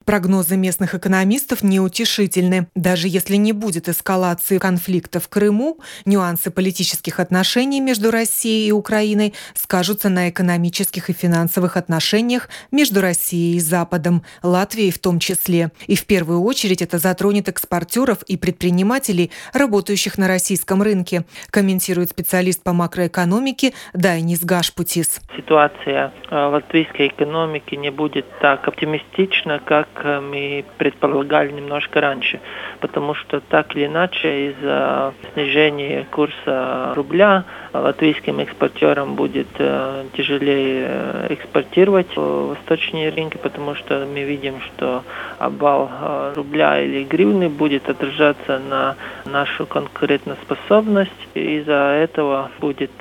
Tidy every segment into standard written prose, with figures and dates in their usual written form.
Прогнозы местных экономистов неутешительны. Даже если не будет эскалации конфликта в Крыму, нюансы политических отношений между Россией и Украиной скажутся на экономических и финансовых отношениях между Россией и Западом, Латвией в том числе. И в первую очередь это затронет экспортеров и предпринимателей, работающих на российском рынке, комментирует специалист по макроэкономике Дайнис Гашпутис. Ситуация в латвийской экономике не будет так оптимистична, как мы предполагали немножко раньше, потому что так или иначе из-за снижения курса рубля латвийским экспортерам будет тяжелее экспортировать в восточные рынки, потому что мы видим, что обвал рубля или гривны будет отражаться на нашу конкурентоспособность. Из-за этого будет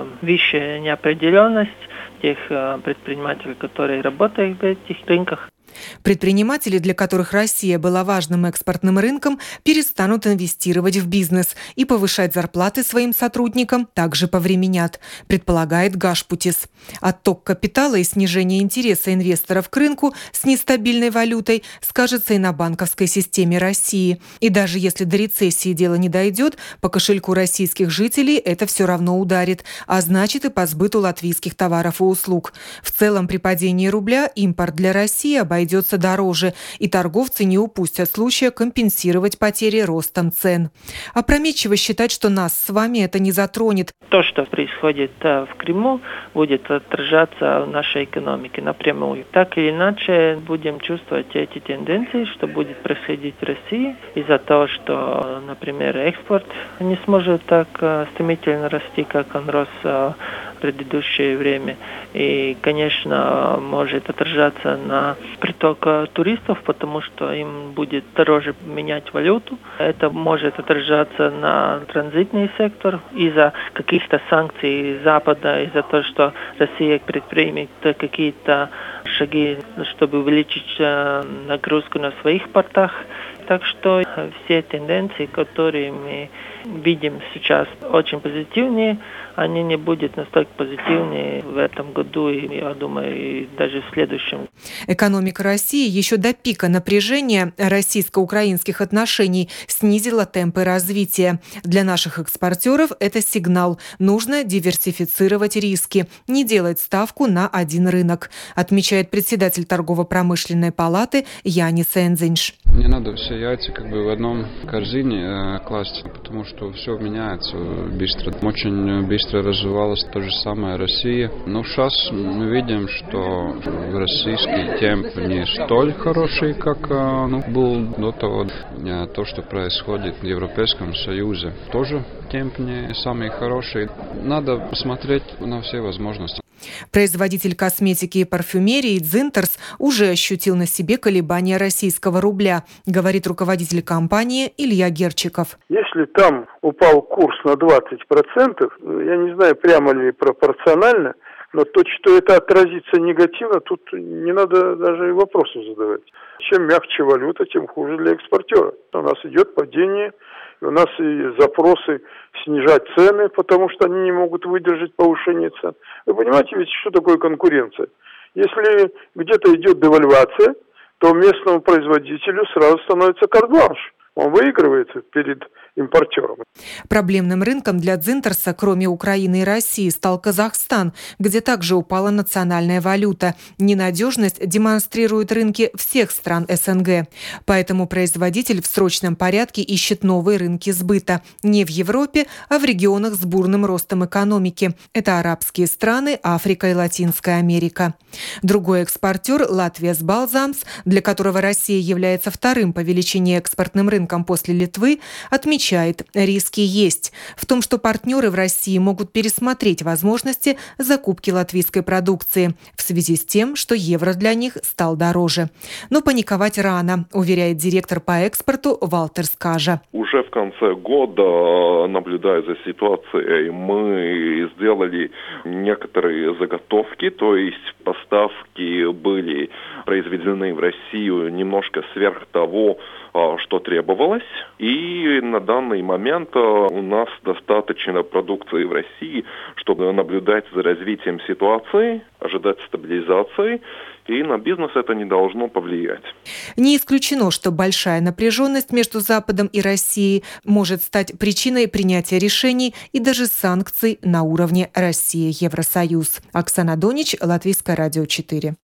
выше неопределенность тех предпринимателей, которые работают в этих рынках. Предприниматели, для которых Россия была важным экспортным рынком, перестанут инвестировать в бизнес и повышать зарплаты своим сотрудникам также повременят, предполагает Гашпутис. Отток капитала и снижение интереса инвесторов к рынку с нестабильной валютой скажется и на банковской системе России. И даже если до рецессии дело не дойдет, по кошельку российских жителей это все равно ударит, а значит и по сбыту латвийских товаров и услуг. В целом при падении рубля импорт для России обойдется дороже, и торговцы не упустят случая компенсировать потери ростом цен. Опрометчиво считать, что нас с вами это не затронет. То, что происходит в Крыму, будет отражаться в нашей экономике напрямую. Так или иначе, будем чувствовать эти тенденции, что будет происходить в России из-за того, что, например, экспорт не сможет так стремительно расти, как он рос в предыдущее время. И, конечно, может отражаться на приток туристов, потому что им будет дороже менять валюту. Это может отражаться на транзитный сектор из-за каких-то санкций Запада, из-за того, что Россия предпримет какие-то шаги, чтобы увеличить нагрузку на своих портах. Так что все тенденции, которые мы видим сейчас, очень позитивные, они не будут настолько позитивные в этом году, и, я думаю, и даже в следующем. Экономика России еще до пика напряжения российско-украинских отношений снизила темпы развития. Для наших экспортеров это сигнал. Нужно диверсифицировать риски, не делать ставку на один рынок, отмечает председатель торгово-промышленной палаты Янис Энзинш. Не надо все яйца в одном корзине класть, потому что все меняется быстро. Очень быстро развивалась то же самое Россия. Но сейчас мы видим, что российский темп не столь хороший, как был до того. То, что происходит в Европейском Союзе, тоже темп не самый хороший. Надо посмотреть на все возможности. Производитель косметики и парфюмерии Дзинтерс уже ощутил на себе колебания российского рубля, говорит руководитель компании Илья Герчиков. Если там упал курс на 20%, я не знаю, прямо ли пропорционально, но то, что это отразится негативно, тут не надо даже и вопросов задавать. Чем мягче валюта, тем хуже для экспортера. У нас идет падение, у нас и запросы снижать цены, потому что они не могут выдержать повышение цен. Вы понимаете ведь, что такое конкуренция? Если где-то идет девальвация, то местному производителю сразу становится карт-бланш. Он выигрывает перед импортером. Проблемным рынком для Дзинтерса, кроме Украины и России, стал Казахстан, где также упала национальная валюта. Ненадежность демонстрируют рынки всех стран СНГ. Поэтому производитель в срочном порядке ищет новые рынки сбыта. Не в Европе, а в регионах с бурным ростом экономики. Это арабские страны, Африка и Латинская Америка. Другой экспортер – Латвия с Балзамс, для которого Россия является вторым по величине экспортным рынком после Литвы, отмечает, риски есть в том, что партнеры в России могут пересмотреть возможности закупки латвийской продукции в связи с тем, что евро для них стал дороже. Но паниковать рано, уверяет директор по экспорту Валтер Скажа. Уже в конце года, наблюдая за ситуацией, мы сделали некоторые заготовки, то есть поставки были произведены в Россию немножко сверх того, что требовалось. стабилизировалась, и на данный момент у нас достаточно продукции в России, чтобы наблюдать за развитием ситуации, ожидать стабилизации, и на бизнес это не должно повлиять. Не исключено, что большая напряженность между Западом и Россией может стать причиной принятия решений и даже санкций на уровне Россия-Евросоюз. Оксана Донич, Латвийское радио 4.